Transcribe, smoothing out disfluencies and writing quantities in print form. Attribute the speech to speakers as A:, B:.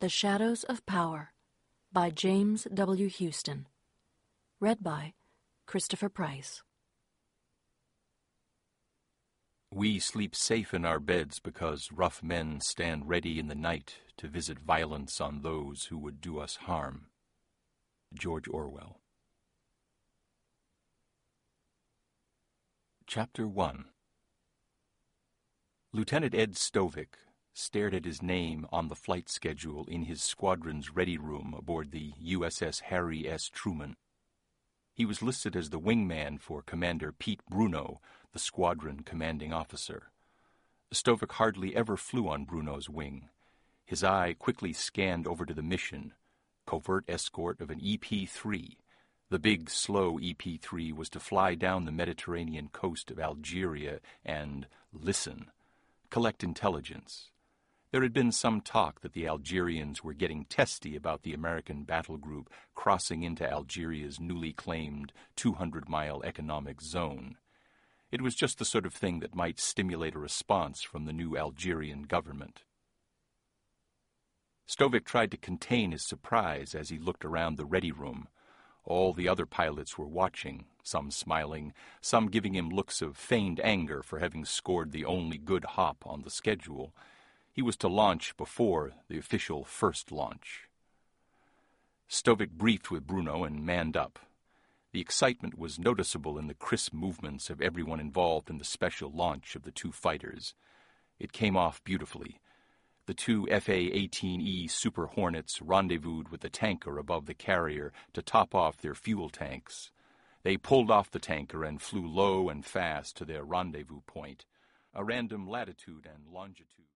A: The Shadows of Power by James W. Houston. Read by Christopher Price.
B: We sleep safe in our beds because rough men stand ready in the night to visit violence on those who would do us harm. George Orwell. Chapter 1. Lieutenant Ed Stovick stared at his name on the flight schedule in his squadron's ready room aboard the USS Harry S. Truman. He was listed as the wingman for Commander Pete Bruno, the squadron commanding officer. Stovick hardly ever flew on Bruno's wing. His eye quickly scanned over to the mission, covert escort of an EP-3. The big, slow EP-3 was to fly down the Mediterranean coast of Algeria and listen, collect intelligence. There had been some talk that the Algerians were getting testy about the American battle group crossing into Algeria's newly claimed 200-mile economic zone. It was just the sort of thing that might stimulate a response from the new Algerian government. Stovick tried to contain his surprise as he looked around the ready room. All the other pilots were watching, some smiling, some giving him looks of feigned anger for having scored the only good hop on the schedule. He was to launch before the official first launch. Stovick briefed with Bruno and manned up. The excitement was noticeable in the crisp movements of everyone involved in the special launch of the two fighters. It came off beautifully. The two FA-18E Super Hornets rendezvoused with the tanker above the carrier to top off their fuel tanks. They pulled off the tanker and flew low and fast to their rendezvous point, a random latitude and longitude.